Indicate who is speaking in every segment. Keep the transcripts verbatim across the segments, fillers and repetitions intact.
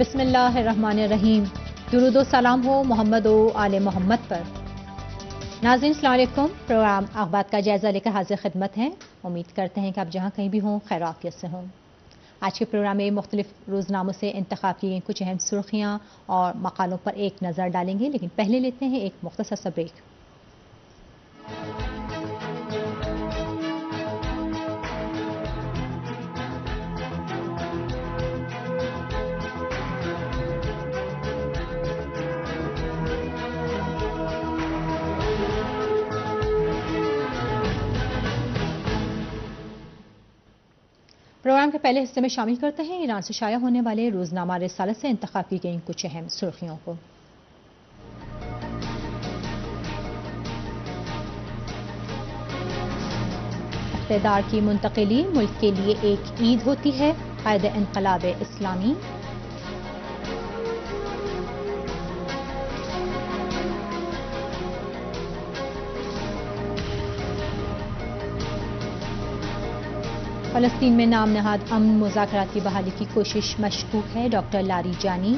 Speaker 1: بسم اللہ الرحمن الرحیم۔ درود و سلام ہو محمد و آل محمد پر۔ ناظرین السلام علیکم۔ پروگرام اخبار کا جائزہ لے کر حاضر خدمت ہیں۔ امید کرتے ہیں کہ آپ جہاں کہیں بھی ہوں خیر عافیت سے ہوں۔ آج کے پروگرام میں مختلف روزناموں سے انتخاب کی گئی کچھ اہم سرخیاں اور مقالوں پر ایک نظر ڈالیں گے، لیکن پہلے لیتے ہیں ایک مختصر سا بریک۔ پروگرام کے پہلے حصے میں شامل کرتے ہیں ایران سے شائع ہونے والے روزنامہ رسالت سے انتخاب کی گئی کچھ اہم سرخیوں کو۔ اقتدار کی منتقلی ملک کے لیے ایک عید ہوتی ہے، قائد انقلاب اسلامی۔ فلسطین میں نام نہاد امن مذاکرات کی بحالی کی کوشش مشکوک ہے، ڈاکٹر لاری جانی۔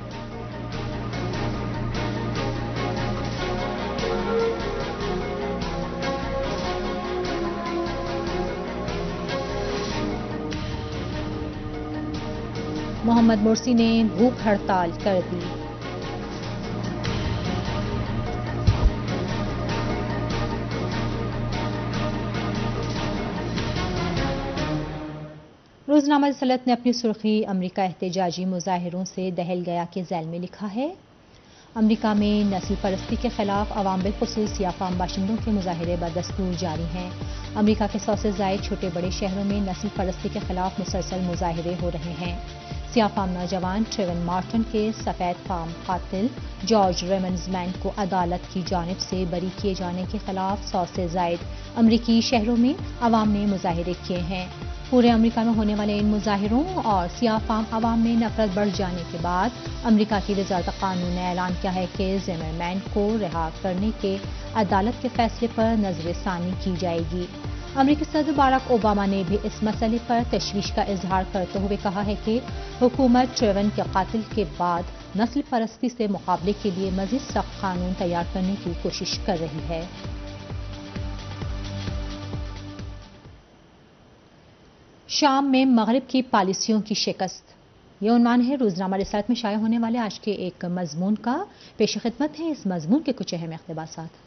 Speaker 1: محمد مرسی نے بھوک ہڑتال کر دی۔ روزنامہ رسالت نے اپنی سرخی امریکہ احتجاجی مظاہروں سے دہل گیا کے ذیل میں لکھا ہے، امریکہ میں نسل پرستی کے خلاف عوام بالخصوص سیاہ فام باشندوں کے مظاہرے بدستور جاری ہیں۔ امریکہ کے سو سے زائد چھوٹے بڑے شہروں میں نسل پرستی کے خلاف مسلسل مظاہرے ہو رہے ہیں۔ سیاہ فام نوجوان ٹریون مارٹن کے سفید فام قاتل جارج ریمنڈز مین کو عدالت کی جانب سے بری کیے جانے کے خلاف سو سے زائد امریکی شہروں میں عوام نے مظاہرے کیے ہیں۔ پورے امریکہ میں ہونے والے ان مظاہروں اور سیاہ فام عوام میں نفرت بڑھ جانے کے بعد امریکہ کی وزارت قانون نے اعلان کیا ہے کہ زمر مین کو رہا کرنے کے عدالت کے فیصلے پر نظر ثانی کی جائے گی۔ امریکی صدر باراک اوباما نے بھی اس مسئلے پر تشویش کا اظہار کرتے ہوئے کہا ہے کہ حکومت ٹریون کے قاتل کے بعد نسل پرستی سے مقابلے کے لیے مزید سخت قانون تیار کرنے کی کوشش کر رہی ہے۔ شام میں مغرب کی پالیسیوں کی شکست، یہ عنوان ہے روزنامہ رسالت میں شائع ہونے والے آج کے ایک مضمون کا۔ پیش خدمت ہے اس مضمون کے کچھ اہم اقتباسات۔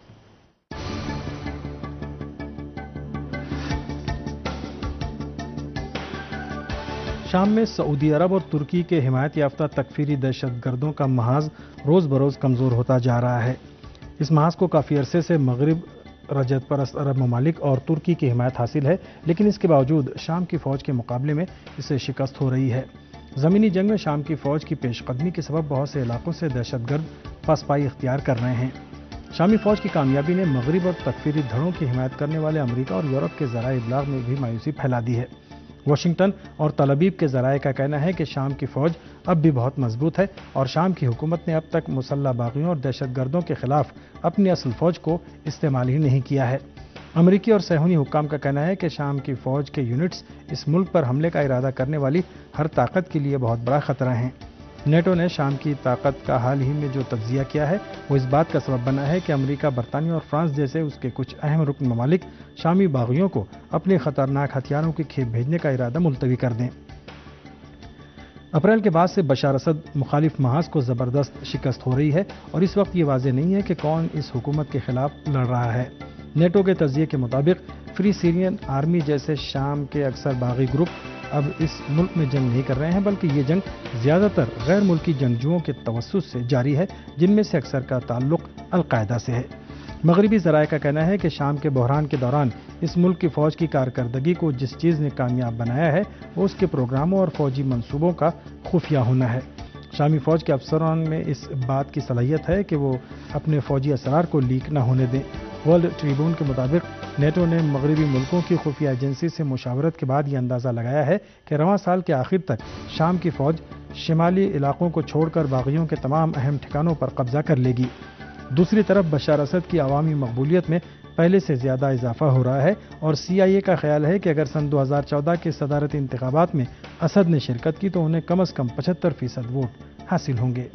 Speaker 2: شام میں سعودی عرب اور ترکی کے حمایت یافتہ تکفیری دہشت گردوں کا محاذ روز بروز کمزور ہوتا جا رہا ہے۔ اس محاذ کو کافی عرصے سے مغرب، رجعت پرست عرب ممالک اور ترکی کی حمایت حاصل ہے، لیکن اس کے باوجود شام کی فوج کے مقابلے میں اسے شکست ہو رہی ہے۔ زمینی جنگ میں شام کی فوج کی پیش قدمی کے سبب بہت سے علاقوں سے دہشت گرد پسپائی اختیار کر رہے ہیں۔ شامی فوج کی کامیابی نے مغرب اور تکفیری دھڑوں کی حمایت کرنے والے امریکہ اور یورپ کے ذرائع ابلاغ میں بھی مایوسی پھیلا دی ہے۔ واشنگٹن اور تل ابیب کے ذرائع کا کہنا ہے کہ شام کی فوج اب بھی بہت مضبوط ہے اور شام کی حکومت نے اب تک مسلح باغیوں اور دہشت گردوں کے خلاف اپنی اصل فوج کو استعمال ہی نہیں کیا ہے۔ امریکی اور صہیونی حکام کا کہنا ہے کہ شام کی فوج کے یونٹس اس ملک پر حملے کا ارادہ کرنے والی ہر طاقت کے لیے بہت بڑا خطرہ ہیں۔ نیٹو نے شام کی طاقت کا حال ہی میں جو تجزیہ کیا ہے وہ اس بات کا سبب بنا ہے کہ امریکہ، برطانیہ اور فرانس جیسے اس کے کچھ اہم رکن ممالک شامی باغیوں کو اپنے خطرناک ہتھیاروں کی کھیپ بھیجنے کا ارادہ ملتوی کر دیں۔ اپریل کے بعد سے بشار اسد مخالف محاذ کو زبردست شکست ہو رہی ہے اور اس وقت یہ واضح نہیں ہے کہ کون اس حکومت کے خلاف لڑ رہا ہے۔ نیٹو کے تجزیے کے مطابق فری سیرین آرمی جیسے شام کے اکثر باغی گروپ اب اس ملک میں جنگ نہیں کر رہے ہیں، بلکہ یہ جنگ زیادہ تر غیر ملکی جنگجوؤں کے توسط سے جاری ہے، جن میں سے اکثر کا تعلق القاعدہ سے ہے۔ مغربی ذرائع کا کہنا ہے کہ شام کے بحران کے دوران اس ملک کی فوج کی کارکردگی کو جس چیز نے کامیاب بنایا ہے وہ اس کے پروگراموں اور فوجی منصوبوں کا خفیہ ہونا ہے۔ شامی فوج کے افسران میں اس بات کی صلاحیت ہے کہ وہ اپنے فوجی اسرار کو لیک نہ ہونے دیں۔ ورلڈ ٹریبون کے مطابق نیٹو نے مغربی ملکوں کی خفیہ ایجنسی سے مشاورت کے بعد یہ اندازہ لگایا ہے کہ رواں سال کے آخر تک شام کی فوج شمالی علاقوں کو چھوڑ کر باغیوں کے تمام اہم ٹھکانوں پر قبضہ کر لے گی۔ دوسری طرف بشار اسد کی عوامی مقبولیت میں پہلے سے زیادہ اضافہ ہو رہا ہے اور سی آئی اے کا خیال ہے کہ اگر سن دو ہزار چودہ کے صدارتی انتخابات میں اسد نے شرکت کی تو انہیں کم از کم پچہتر فیصد ووٹ حاصل ہوں گے۔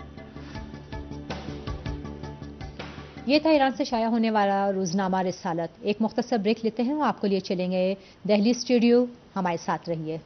Speaker 1: یہ تھا ایران سے شائع ہونے والا روزنامہ رسالت۔ ایک مختصر بریک لیتے ہیں اور آپ کو لیے چلیں گے دہلی اسٹوڈیو، ہمارے ساتھ رہیے۔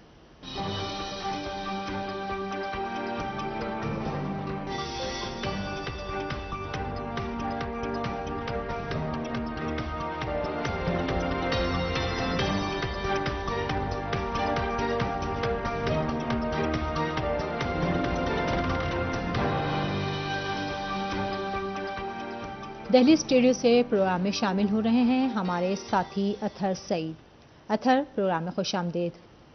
Speaker 1: دہلی اسٹوڈیو سے پروگرام میں شامل ہو رہے ہیں ہمارے ساتھی اطہر سعید۔ اطہر، پروگرام میں خوش آمدید۔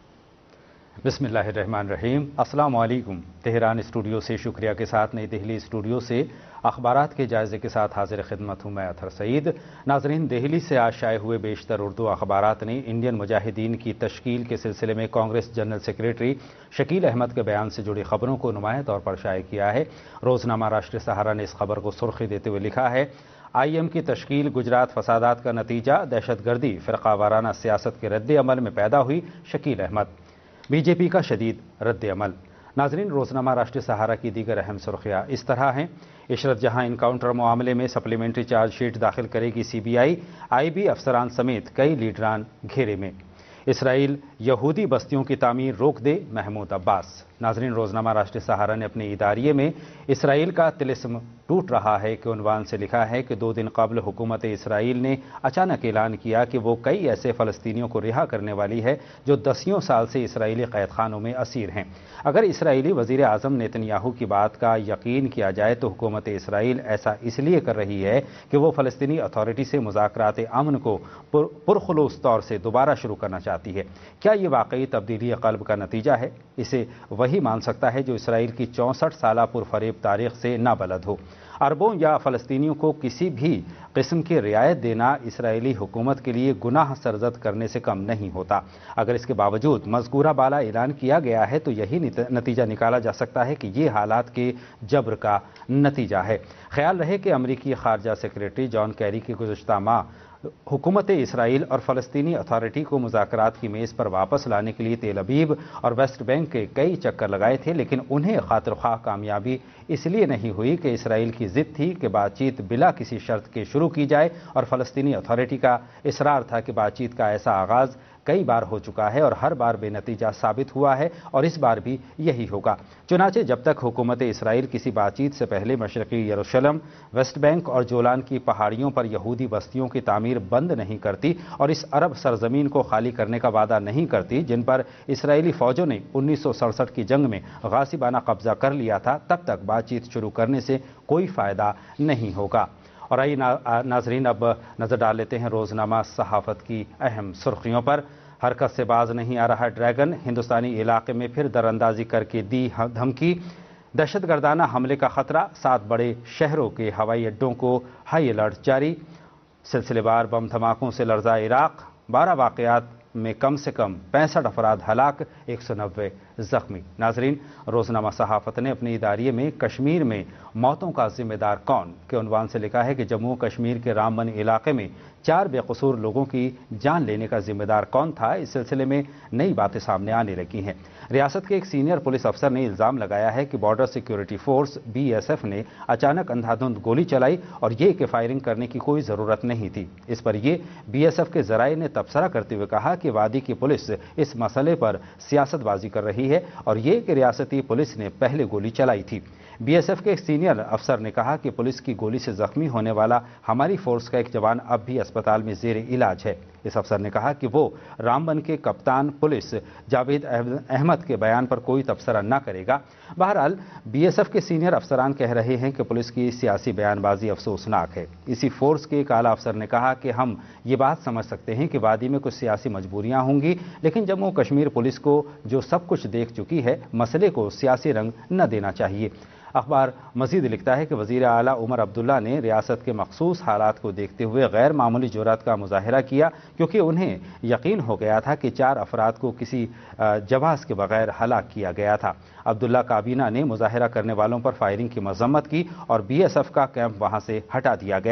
Speaker 3: بسم اللہ الرحمن الرحیم۔ السلام علیکم۔ تہران اسٹوڈیو سے شکریہ کے ساتھ نئی دہلی اسٹوڈیو سے اخبارات کے جائزے کے ساتھ حاضر خدمت ہوں میں اطہر سعید۔ ناظرین، دہلی سے آج شائع ہوئے بیشتر اردو اخبارات نے انڈین مجاہدین کی تشکیل کے سلسلے میں کانگریس جنرل سیکریٹری شکیل احمد کے بیان سے جڑی خبروں کو نمایاں طور پر شائع کیا ہے۔ روزنامہ راشٹریہ سہارا نے اس خبر کو سرخی دیتے ہوئے لکھا ہے، آئی ایم کی تشکیل گجرات فسادات کا نتیجہ، دہشت گردی فرقہ وارانہ سیاست کے رد عمل میں پیدا ہوئی، Shakeel Ahmed. B J P کا شدید رد عمل۔ ناظرین، روزنامہ راشٹریہ سہارا کی دیگر اہم سرخیاں اس طرح ہیں۔ عشرت جہاں انکاؤنٹر معاملے میں سپلیمنٹری چارج شیٹ داخل کرے گی C B I, I be افسران سمیت کئی لیڈران گھیرے میں۔ اسرائیل یہودی بستیوں کی تعمیر روک دے، محمود عباس۔ ناظرین، روزنامہ راشٹریہ سہارا نے اپنے اداریے میں اسرائیل کا طلسم ٹوٹ رہا ہے کے عنوان سے لکھا ہے کہ دو دن قبل حکومت اسرائیل نے اچانک اعلان کیا کہ وہ کئی ایسے فلسطینیوں کو رہا کرنے والی ہے جو دسیوں سال سے اسرائیلی قید خانوں میں اسیر ہیں۔ اگر اسرائیلی وزیر اعظم نیتنیاہو کی بات کا یقین کیا جائے تو حکومت اسرائیل ایسا اس لیے کر رہی ہے کہ وہ فلسطینی اتھارٹی سے مذاکرات امن کو پر پرخلوص طور سے دوبارہ شروع کرنا چاہتی ہے۔ کیا یہ واقعی تبدیلی قلب کا نتیجہ ہے؟ اسے وہی مان سکتا ہے جو اسرائیل کی چونسٹھ سالہ پرفریب تاریخ سے نابلد ہو۔ عربوں یا فلسطینیوں کو کسی بھی قسم کی رعایت دینا اسرائیلی حکومت کے لیے گناہ سرزد کرنے سے کم نہیں ہوتا۔ اگر اس کے باوجود مذکورہ بالا اعلان کیا گیا ہے تو یہی نتیجہ نکالا جا سکتا ہے کہ یہ حالات کے جبر کا نتیجہ ہے۔ خیال رہے کہ امریکی خارجہ سیکریٹری جان کیری کے گزشتہ ماہ حکومت اسرائیل اور فلسطینی اتھارٹی کو مذاکرات کی میز پر واپس لانے کے لیے تیل ابیب اور ویسٹ بینک کے کئی چکر لگائے تھے، لیکن انہیں خاطر خواہ کامیابی اس لیے نہیں ہوئی کہ اسرائیل کی ضد تھی کہ بات چیت بلا کسی شرط کے شروع کی جائے اور فلسطینی اتھارٹی کا اصرار تھا کہ بات چیت کا ایسا آغاز کئی بار ہو چکا ہے اور ہر بار بے نتیجہ ثابت ہوا ہے اور اس بار بھی یہی ہوگا۔ چنانچہ جب تک حکومت اسرائیل کسی بات چیت سے پہلے مشرقی یروشلم، ویسٹ بینک اور جولان کی پہاڑیوں پر یہودی بستیوں کی تعمیر بند نہیں کرتی اور اس عرب سرزمین کو خالی کرنے کا وعدہ نہیں کرتی جن پر اسرائیلی فوجوں نے انیس سو سڑسٹھ کی جنگ میں غاصبانہ قبضہ کر لیا تھا، تب تک بات چیت شروع کرنے سے کوئی فائدہ نہیں ہوگا۔ اور آئیے ناظرین اب نظر ڈال لیتے ہیں روزنامہ صحافت کی اہم سرخیوں پر۔ حرکت سے باز نہیں آ رہا ڈریگن، ہندوستانی علاقے میں پھر در اندازی کر کے دی دھمکی، دہشت گردانہ حملے کا خطرہ، سات بڑے شہروں کے ہوائی اڈوں کو ہائی الرٹ جاری، سلسلے وار بم دھماکوں سے لرزا عراق، بارہ واقعات میں کم سے کم پینسٹھ افراد ہلاک، ایک سو نوے زخمی۔ ناظرین، روزنامہ صحافت نے اپنے اداریے میں کشمیر میں موتوں کا ذمہ دار کون کے عنوان سے لکھا ہے کہ جموں کشمیر کے رام بن علاقے میں چار بے قصور لوگوں کی جان لینے کا ذمہ دار کون تھا، اس سلسلے میں نئی باتیں سامنے آنے لگی ہیں۔ ریاست کے ایک سینئر پولیس افسر نے الزام لگایا ہے کہ border security force B S F نے اچانک اندھا دھند گولی چلائی اور یہ کہ فائرنگ کرنے کی کوئی ضرورت نہیں تھی۔ اس پر یہ بی ایس ایف کے ذرائع نے تبصرہ کرتے ہوئے کہا کہ وادی کی پولیس اس مسئلے پر سیاست بازی کر رہی ہے اور یہ کہ ریاستی پولیس نے پہلے گولی چلائی تھی۔ بی ایس ایف کے ایک سینئر افسر نے کہا کہ پولیس کی گولی سے زخمی ہونے والا ہماری فورس کا ایک جوان اب بھی اسپتال میں زیر علاج ہے۔ اس افسر نے کہا کہ وہ رامبن کے کپتان پولیس جاوید احمد کے بیان پر کوئی تبصرہ نہ کرے گا۔ بہرحال بی ایس ایف کے سینئر افسران کہہ رہے ہیں کہ پولیس کی سیاسی بیان بازی افسوسناک ہے۔ اسی فورس کے ایک اعلیٰ افسر نے کہا کہ ہم یہ بات سمجھ سکتے ہیں کہ وادی میں کچھ سیاسی مجبوریاں ہوں گی، لیکن جموں کشمیر پولیس کو جو سب کچھ دیکھ چکی ہے، مسئلے کو سیاسی رنگ نہ دینا چاہیے۔ اخبار مزید لکھتا ہے کہ وزیر اعلیٰ عمر عبداللہ نے ریاست کے مخصوص حالات کو دیکھتے ہوئے غیر معمولی جرات کا مظاہرہ کیا کیونکہ انہیں یقین ہو گیا تھا کہ چار افراد کو کسی جواز کے بغیر ہلاک کیا گیا تھا۔ عبداللہ کابینہ نے مظاہرہ کرنے والوں پر فائرنگ کی مذمت کی اور بی ایس ایف کا کیمپ وہاں سے ہٹا دیا گیا۔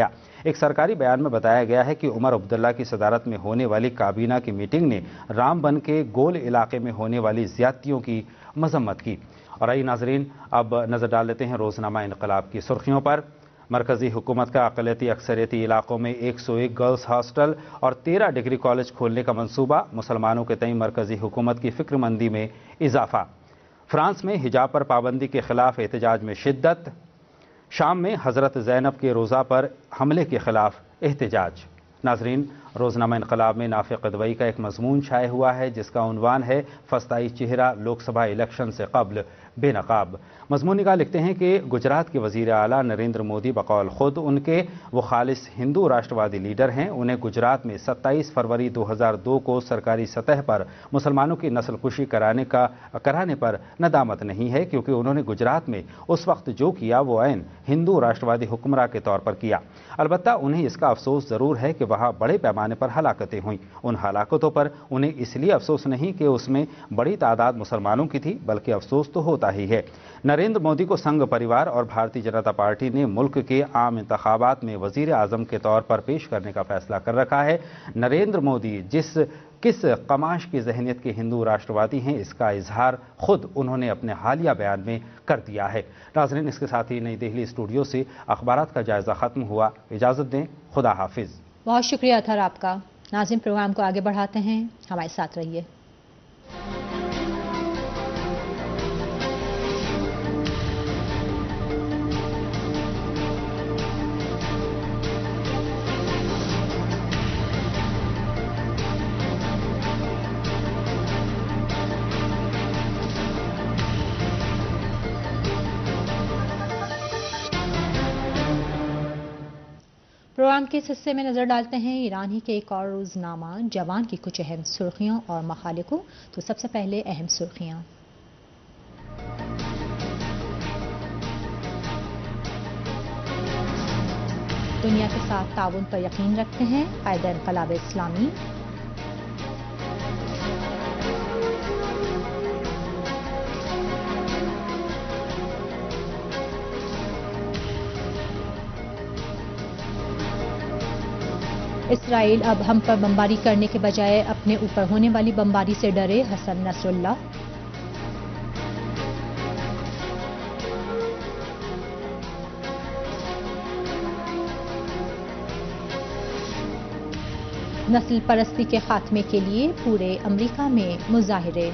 Speaker 3: ایک سرکاری بیان میں بتایا گیا ہے کہ عمر عبداللہ کی صدارت میں ہونے والی کابینہ کی میٹنگ نے رام بن کے گول علاقے میں ہونے والی زیادتیوں کی مذمت کی۔ اور آئیے ناظرین اب نظر ڈال لیتے ہیں روزنامہ انقلاب کی سرخیوں پر۔ مرکزی حکومت کا اقلیتی اکثریتی علاقوں میں ایک سو ایک گرلز ہاسٹل اور تیرہ ڈگری کالج کھولنے کا منصوبہ، مسلمانوں کے تئیں مرکزی حکومت کی فکر مندی میں اضافہ۔ فرانس میں حجاب پر پابندی کے خلاف احتجاج میں شدت۔ شام میں حضرت زینب کے روضہ پر حملے کے خلاف احتجاج۔ ناظرین، روزنامہ انقلاب میں نافع قدوئی کا ایک مضمون شائع ہوا ہے جس کا عنوان ہے فسطائی چہرہ لوک سبھا الیکشن سے قبل بے نقاب۔ مضمون نگار لکھتے ہیں کہ گجرات کے وزیر اعلیٰ نریندر مودی بقول خود ان کے وہ خالص ہندو راشٹروادی لیڈر ہیں، انہیں گجرات میں ستائیس فروری دو ہزار دو کو سرکاری سطح پر مسلمانوں کی نسل کشی کرانے کا کرانے پر ندامت نہیں ہے، کیونکہ انہوں نے گجرات میں اس وقت جو کیا وہ عین ہندو راشٹروادی حکمراں کے طور پر کیا۔ البتہ انہیں اس کا افسوس ضرور ہے کہ وہاں بڑے پیمانے پر ہلاکتیں ہوئیں۔ ان ہلاکتوں پر انہیں اس لیے افسوس نہیں کہ اس میں بڑی تعداد مسلمانوں کی تھی، بلکہ افسوس تو ہوتا ہی ہے۔ نریندر مودی کو سنگھ پریوار اور بھارتی جنتا پارٹی نے ملک کے عام انتخابات میں وزیر اعظم کے طور پر پیش کرنے کا فیصلہ کر رکھا ہے۔ نریندر مودی جس کس قماش کی ذہنیت کے ہندو راشٹروادی ہیں، اس کا اظہار خود انہوں نے اپنے حالیہ بیان میں کر دیا ہے۔ ناظرین، اس کے ساتھ ہی نئی دہلی اسٹوڈیو سے اخبارات کا جائزہ ختم ہوا۔ اجازت دیں، خدا حافظ۔
Speaker 1: بہت شکریہ اطہر آپ کا۔ ناظرین، پروگرام کو آگے بڑھاتے ہیں، ہمارے ساتھ رہیے۔ پروگرام کے اس حصے میں نظر ڈالتے ہیں ایران ہی کے ایک اور روزنامہ جوان کی کچھ اہم سرخیوں اور مقالے کو۔ تو سب سے پہلے اہم سرخیاں۔ دنیا کے ساتھ تعاون پر یقین رکھتے ہیں قائد انقلاب اسلامی۔ اسرائیل اب ہم پر بمباری کرنے کے بجائے اپنے اوپر ہونے والی بمباری سے ڈرے، حسن نصر اللہ۔ نسل پرستی کے خاتمے کے لیے پورے امریکہ میں مظاہرے۔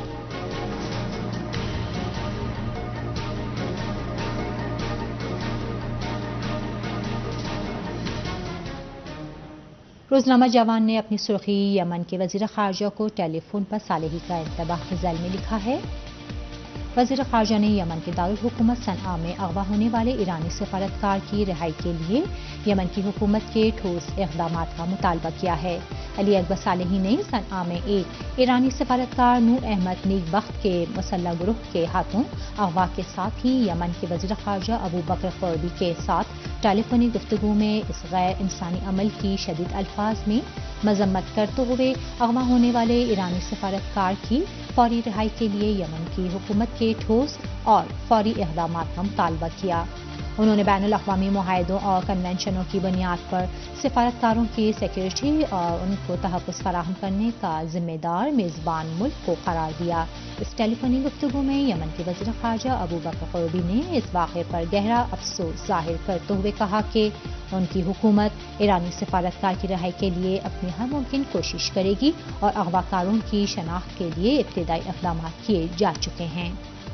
Speaker 1: روزنامہ جوان نے اپنی سرخی یمن کے وزیر خارجہ کو ٹیلی فون پر صالحی کا انتباہ کے ذیل میں لکھا ہے۔ وزیر خارجہ نے یمن کے دارالحکومت صنعاء میں اغوا ہونے والے ایرانی سفارتکار کی رہائی کے لیے یمن کی حکومت کے ٹھوس اقدامات کا مطالبہ کیا ہے۔ علی اکبر صالحی نے صنعاء میں ایک ایرانی سفارتکار نور احمد نیک بخت کے مسلح گروہ کے ہاتھوں اغوا کے ساتھ ہی یمن کے وزیر خارجہ ابو بکر قربی کے ساتھ ٹیلی فونی گفتگو میں اس غیر انسانی عمل کی شدید الفاظ میں مذمت کرتے ہوئے اغوا ہونے والے ایرانی سفارتکار کی فوری رہائی کے لیے یمن کی حکومت کے ٹھوس اور فوری اقدامات کا مطالبہ کیا۔ انہوں نے بین الاقوامی معاہدوں اور کنونشنوں کی بنیاد پر سفارتکاروں کی سیکیورٹی اور ان کو تحفظ فراہم کرنے کا ذمہ دار میزبان ملک کو قرار دیا۔ اس ٹیلی فونی گفتگو میں یمن کے وزیر خارجہ ابو بکر قربی نے اس واقعے پر گہرا افسوس ظاہر کرتے ہوئے کہا کہ ان کی حکومت ایرانی سفارتکار کی رہائی کے لیے اپنی ہر ممکن کوشش کرے گی اور اغوا کاروں کی شناخت کے لیے ابتدائی اقدامات کیے جا چکے ہیں۔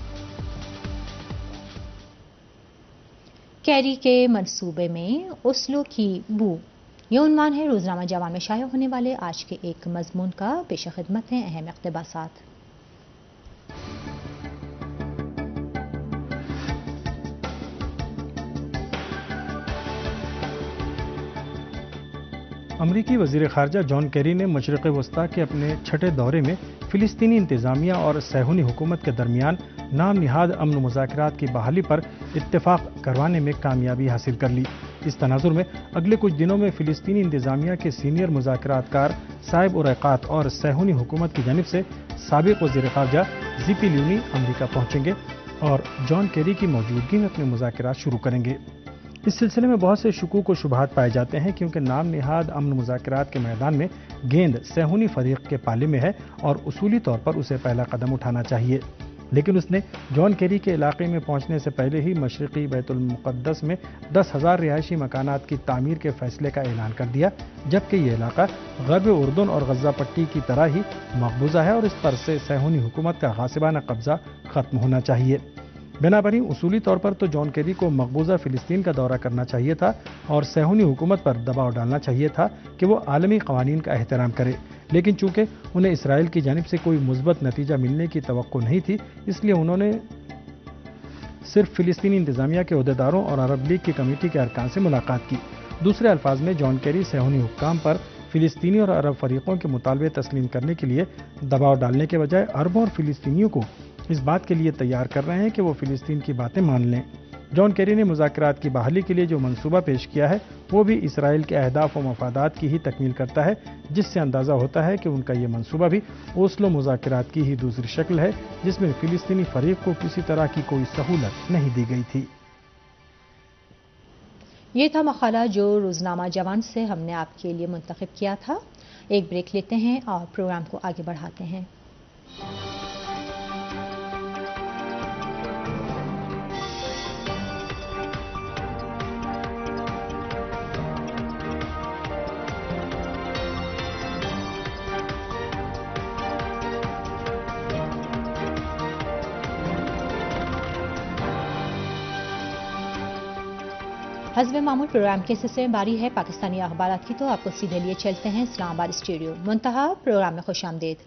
Speaker 1: کیری کے منصوبے میں اوسلو کی بو، یہ عنوان ہے روزنامہ جوان میں شائع ہونے والے آج کے ایک مضمون کا۔ پیش خدمت ہیں اہم اقتباسات۔
Speaker 2: امریکی وزیر خارجہ جان کیری نے مشرق وسطیٰ کے اپنے چھٹے دورے میں فلسطینی انتظامیہ اور صہیونی حکومت کے درمیان نام نہاد امن مذاکرات کی بحالی پر اتفاق کروانے میں کامیابی حاصل کر لی۔ اس تناظر میں اگلے کچھ دنوں میں فلسطینی انتظامیہ کے سینئر مذاکرات کار صائب ارقات اور صہیونی حکومت کی جانب سے سابق وزیر خارجہ زیپی لیونی امریکہ پہنچیں گے اور جان کیری کی موجودگی میں اپنے مذاکرات شروع کریں گے۔ اس سلسلے میں بہت سے شکوک و شبہات پائے جاتے ہیں کیونکہ نام نہاد امن مذاکرات کے میدان میں گیند صہیونی فریق کے پالے میں ہے اور اصولی طور پر اسے پہلا قدم اٹھانا چاہیے، لیکن اس نے جان کیری کے علاقے میں پہنچنے سے پہلے ہی مشرقی بیت المقدس میں دس ہزار رہائشی مکانات کی تعمیر کے فیصلے کا اعلان کر دیا، جبکہ یہ علاقہ غرب اردن اور غزہ پٹی کی طرح ہی مقبوضہ ہے اور اس پر سے صہیونی حکومت کا غاصبانہ قبضہ ختم ہونا چاہیے۔ بنابراین اصولی طور پر تو جان کیری کو مقبوضہ فلسطین کا دورہ کرنا چاہیے تھا اور صہیونی حکومت پر دباؤ ڈالنا چاہیے تھا کہ وہ عالمی قوانین کا احترام کرے، لیکن چونکہ انہیں اسرائیل کی جانب سے کوئی مثبت نتیجہ ملنے کی توقع نہیں تھی، اس لیے انہوں نے صرف فلسطینی انتظامیہ کے عہدیداروں اور عرب لیگ کی کمیٹی کے ارکان سے ملاقات کی۔ دوسرے الفاظ میں جان کیری صہیونی حکام پر فلسطینی اور عرب فریقوں کے مطالبے تسلیم کرنے کے لیے دباؤ ڈالنے کے بجائے عربوں اور فلسطینیوں کو اس بات کے لیے تیار کر رہے ہیں کہ وہ فلسطین کی باتیں مان لیں۔ جان کیری نے مذاکرات کی بحالی کے لیے جو منصوبہ پیش کیا ہے وہ بھی اسرائیل کے اہداف و مفادات کی ہی تکمیل کرتا ہے، جس سے اندازہ ہوتا ہے کہ ان کا یہ منصوبہ بھی اوسلو مذاکرات کی ہی دوسری شکل ہے جس میں فلسطینی فریق کو کسی طرح کی کوئی سہولت نہیں دی گئی تھی۔
Speaker 1: یہ تھا مقالہ جو روزنامہ جوان سے ہم نے آپ کے لیے منتخب کیا تھا۔ ایک بریک لیتے ہیں اور پروگرام کو آگے بڑھاتے ہیں۔ حسب معمول پروگرام کے سلسلے میں باری ہے پاکستانی اخبارات کی، تو آپ کو سیدھے لیے چلتے ہیں اسلام آباد اسٹوڈیو۔ منتہا پروگرام میں خوش آمدید۔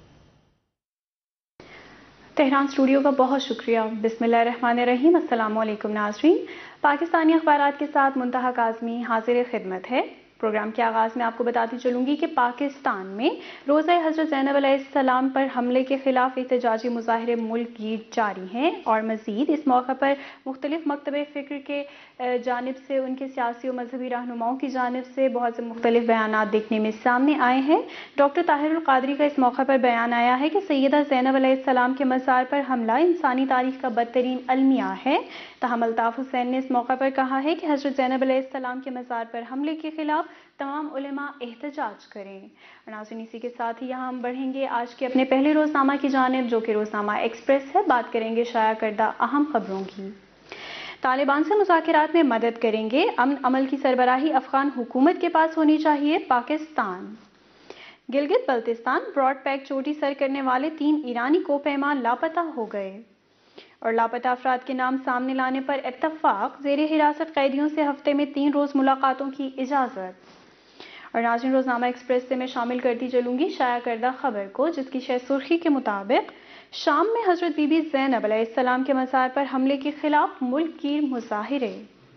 Speaker 4: تہران اسٹوڈیو کا بہت شکریہ۔ بسم اللہ الرحمن الرحیم۔ السلام علیکم ناظرین، پاکستانی اخبارات کے ساتھ منتہا کاظمی حاضر خدمت ہے۔ پروگرام کے آغاز میں آپ کو بتاتی چلوں گی کہ پاکستان میں روزہ حضرت زینب علیہ السلام پر حملے کے خلاف احتجاجی مظاہرے ملک گیر جاری ہیں، اور مزید اس موقع پر مختلف مکتب فکر کے جانب سے، ان کے سیاسی و مذہبی رہنماؤں کی جانب سے بہت سے مختلف بیانات دیکھنے میں سامنے آئے ہیں۔ ڈاکٹر طاہر القادری کا اس موقع پر بیان آیا ہے کہ سیدہ زینب علیہ السلام کے مزار پر حملہ انسانی تاریخ کا بدترین المیہ ہے۔ تاہم الطاف حسین نے اس موقع پر کہا ہے کہ حضرت زینب علیہ السلام کے مزار پر حملے کے خلاف تمام علماء احتجاج کریں۔ ناظرین، اسی کے ساتھ ہی یہاں ہم بڑھیں گے آج کے اپنے پہلے روزنامہ کی جانب، جو کہ روزنامہ ایکسپریس ہے۔ بات کریں گے شائع کردہ اہم خبروں کی۔ طالبان سے مذاکرات میں مدد کریں گے، امن عمل کی سربراہی افغان حکومت کے پاس ہونی چاہیے، پاکستان۔ گلگت بلتستان براڈ پیک چوٹی سر کرنے والے تین ایرانی کوہ لاپتہ ہو گئے، اور لاپتہ افراد کے نام سامنے لانے پر اتفاق، زیر حراست قیدیوں سے ہفتے میں تین روز ملاقاتوں کی اجازت۔ اور ناظرین، روزنامہ ایکسپریس سے میں شامل کرتی چلوں گی شائع کردہ خبر کو، جس کی شہ سرخی کے مطابق شام میں حضرت بی بی زینب علیہ السلام کے مزار پر حملے کے خلاف ملک گیر مظاہرے۔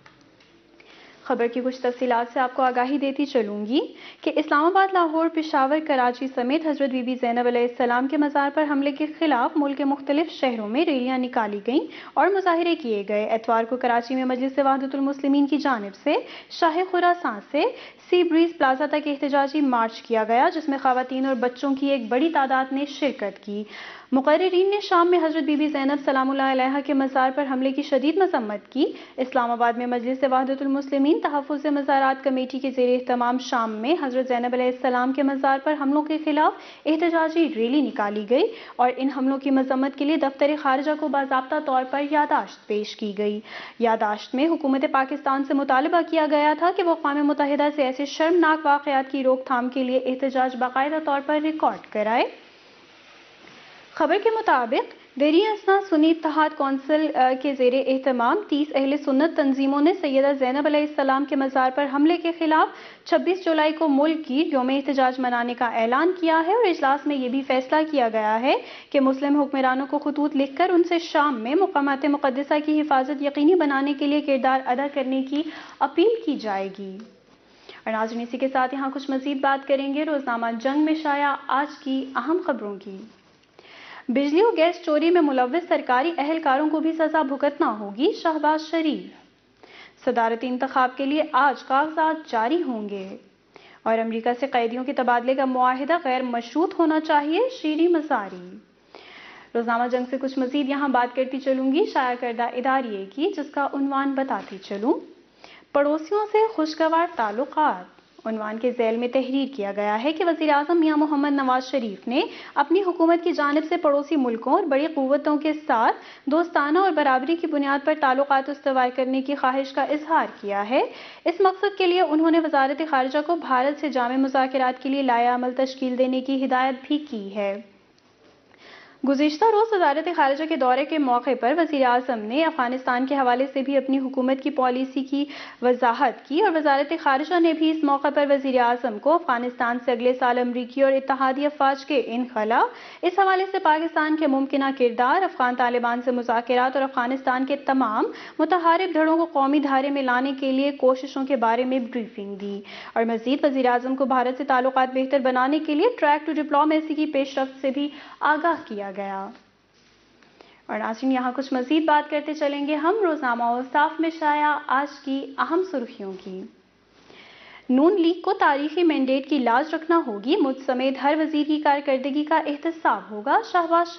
Speaker 4: خبر کی کچھ تفصیلات سے آپ کو آگاہی دیتی چلوں گی کہ اسلام آباد، لاہور، پشاور، کراچی سمیت حضرت بی بی زینب علیہ السلام کے مزار پر حملے کے خلاف ملک کے مختلف شہروں میں ریلیاں نکالی گئیں اور مظاہرے کیے گئے۔ اتوار کو کراچی میں مجلس وحدت المسلمین کی جانب سے شاہ خراسان سے سی بریز پلازا تک احتجاجی مارچ کیا گیا، جس میں خواتین اور بچوں کی ایک بڑی تعداد نے شرکت کی۔ مقررین نے شام میں حضرت بی بی زینب سلام اللہ علیہا کے مزار پر حملے کی شدید مذمت کی۔ اسلام آباد میں مجلس وحدت المسلمین تحفظ مزارات کمیٹی کے زیر اہتمام شام میں حضرت زینب علیہ السلام کے مزار پر حملوں کے خلاف احتجاجی ریلی نکالی گئی، اور ان حملوں کی مذمت کے لیے دفتر خارجہ کو باضابطہ طور پر یادداشت پیش کی گئی۔ یادداشت میں حکومت پاکستان سے مطالبہ کیا گیا تھا کہ وہ اقوام متحدہ سے ایسے شرمناک واقعات کی روک تھام کے لیے احتجاج باقاعدہ طور پر ریکارڈ کرائے۔ خبر کے مطابق دہلی اسنا سنی اتحاد کونسل کے زیر اہتمام تیس اہل سنت تنظیموں نے سیدہ زینب علیہ السلام کے مزار پر حملے کے خلاف چھبیس جولائی کو ملک گیر یوم احتجاج منانے کا اعلان کیا ہے، اور اجلاس میں یہ بھی فیصلہ کیا گیا ہے کہ مسلم حکمرانوں کو خطوط لکھ کر ان سے شام میں مقامات مقدسہ کی حفاظت یقینی بنانے کے لیے کردار ادا کرنے کی اپیل کی جائے گی۔ اور ناظرین، اسی کے ساتھ یہاں کچھ مزید بات کریں گے روزنامہ جنگ میں شائع آج کی اہم خبروں کی۔ بجلی و گیس چوری میں ملوث سرکاری اہلکاروں کو بھی سزا بھگتنا ہوگی، شہباز شریف۔ صدارتی انتخاب کے لیے آج کاغذات جاری ہوں گے، اور امریکہ سے قیدیوں کے تبادلے کا معاہدہ غیر مشروط ہونا چاہیے، شیریں مزاری۔ روزنامہ جنگ سے کچھ مزید یہاں بات کرتی چلوں گی شائع کردہ اداریے کی، جس کا عنوان بتاتی چلوں۔ پڑوسیوں سے خوشگوار تعلقات عنوان کے ذیل میں تحریر کیا گیا ہے کہ وزیر اعظم میاں محمد نواز شریف نے اپنی حکومت کی جانب سے پڑوسی ملکوں اور بڑی قوتوں کے ساتھ دوستانہ اور برابری کی بنیاد پر تعلقات استوار کرنے کی خواہش کا اظہار کیا ہے۔ اس مقصد کے لیے انہوں نے وزارت خارجہ کو بھارت سے جامع مذاکرات کے لیے لائحہ عمل تشکیل دینے کی ہدایت بھی کی ہے۔ گزشتہ روز وزارت خارجہ کے دورے کے موقع پر وزیر اعظم نے افغانستان کے حوالے سے بھی اپنی حکومت کی پالیسی کی وضاحت کی اور وزارت خارجہ نے بھی اس موقع پر وزیر اعظم کو افغانستان سے اگلے سال امریکی اور اتحادی افواج کے انخلا، اس حوالے سے پاکستان کے ممکنہ کردار، افغان طالبان سے مذاکرات اور افغانستان کے تمام متحارب دھڑوں کو قومی دھارے میں لانے کے لیے کوششوں کے بارے میں بریفنگ دی اور مزید وزیر اعظم کو بھارت سے تعلقات بہتر بنانے کے لیے ٹریک ٹو ڈپلومیسی کی پیش رفت سے بھی آگاہ کیا گیا۔ اور ناظرین یہاں کچھ مزید بات کرتے چلیں گے ہم روزنامہ اوصاف میں شائع آج کی اہم سرخیوں کی۔ نون لیگ کو تاریخی مینڈیٹ کی لاج رکھنا ہوگی، مجھ سمیت ہر وزیر کی کارکردگی کا احتساب ہوگا، شہباز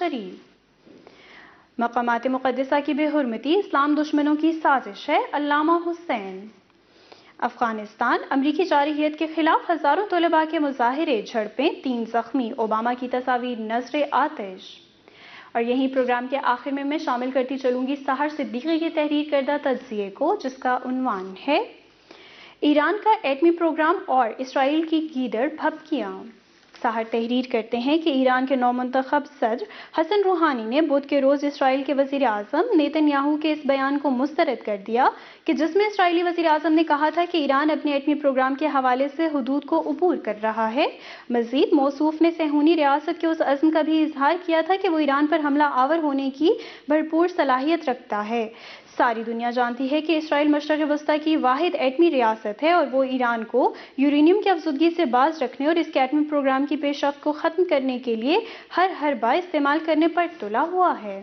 Speaker 4: شریف۔ مقامات مقدسہ کی بے حرمتی اسلام دشمنوں کی سازش ہے، علامہ حسین۔ افغانستان امریکی جارحیت کے خلاف ہزاروں طلباء کے مظاہرے، جھڑپیں، تین زخمی، اوباما کی تصاویر نذر آتش۔ اور یہیں پروگرام کے آخر میں میں شامل کرتی چلوں گی سحر صدیقی کی تحریر کردہ تجزیے کو، جس کا عنوان ہے ایران کا ایٹمی پروگرام اور اسرائیل کی گیدڑ بھبکیاں۔ سحر تحریر کرتے ہیں کہ ایران کے نو منتخب صدر حسن روحانی نے بدھ کے روز اسرائیل کے وزیر اعظم نیتن یاہو کے اس بیان کو مسترد کر دیا کہ جس میں اسرائیلی وزیر اعظم نے کہا تھا کہ ایران اپنے ایٹمی پروگرام کے حوالے سے حدود کو عبور کر رہا ہے۔ مزید موصوف نے صہیونی ریاست کے اس عزم کا بھی اظہار کیا تھا کہ وہ ایران پر حملہ آور ہونے کی بھرپور صلاحیت رکھتا ہے۔ ساری دنیا جانتی ہے کہ اسرائیل مشرق وسطیٰ کی واحد ایٹمی ریاست ہے اور وہ ایران کو یورینیم کی افزودگی سے باز رکھنے اور اس کے ایٹمی پروگرام کی پیش رفت کو ختم کرنے کے لیے ہر حربہ استعمال کرنے پر تلا ہوا ہے۔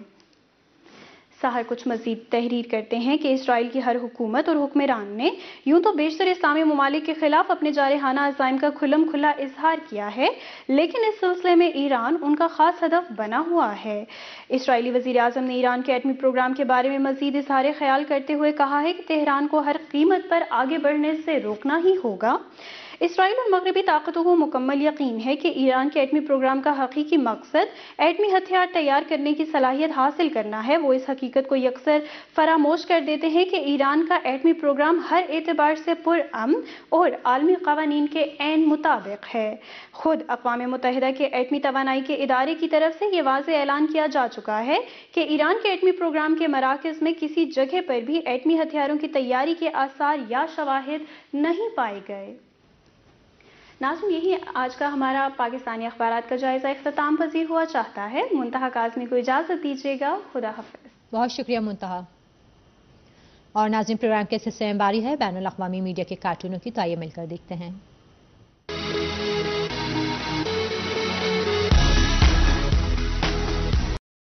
Speaker 4: سحر کچھ مزید تحریر کرتے ہیں کہ اسرائیل کی ہر حکومت اور حکمران نے یوں تو بیشتر اسلامی ممالک کے خلاف اپنے جارحانہ عزائم کا کھلم کھلا اظہار کیا ہے، لیکن اس سلسلے میں ایران ان کا خاص ہدف بنا ہوا ہے۔ اسرائیلی وزیر اعظم نے ایران کے ایٹمی پروگرام کے بارے میں مزید اظہار خیال کرتے ہوئے کہا ہے کہ تہران کو ہر قیمت پر آگے بڑھنے سے روکنا ہی ہوگا۔ اسرائیل اور مغربی طاقتوں کو مکمل یقین ہے کہ ایران کے ایٹمی پروگرام کا حقیقی مقصد ایٹمی ہتھیار تیار کرنے کی صلاحیت حاصل کرنا ہے۔ وہ اس حقیقت کو یکسر فراموش کر دیتے ہیں کہ ایران کا ایٹمی پروگرام ہر اعتبار سے پرامن اور عالمی قوانین کے عین مطابق ہے۔ خود اقوام متحدہ کے ایٹمی توانائی کے ادارے کی طرف سے یہ واضح اعلان کیا جا چکا ہے کہ ایران کے ایٹمی پروگرام کے مراکز میں کسی جگہ پر بھی ایٹمی ہتھیاروں کی تیاری کے آثار یا شواہد نہیں پائے گئے۔ ناظرین یہی آج کا ہمارا پاکستانی اخبارات کا جائزہ اختتام پذیر ہوا چاہتا ہے۔ منتہا کاظمی کو اجازت دیجیے گا، خدا حافظ۔
Speaker 1: بہت شکریہ منتہا۔ اور ناظرین پروگرام کے سلسلے میں باری ہے بین الاقوامی میڈیا کے کارٹونوں کی، تو آئیے مل کر دیکھتے ہیں۔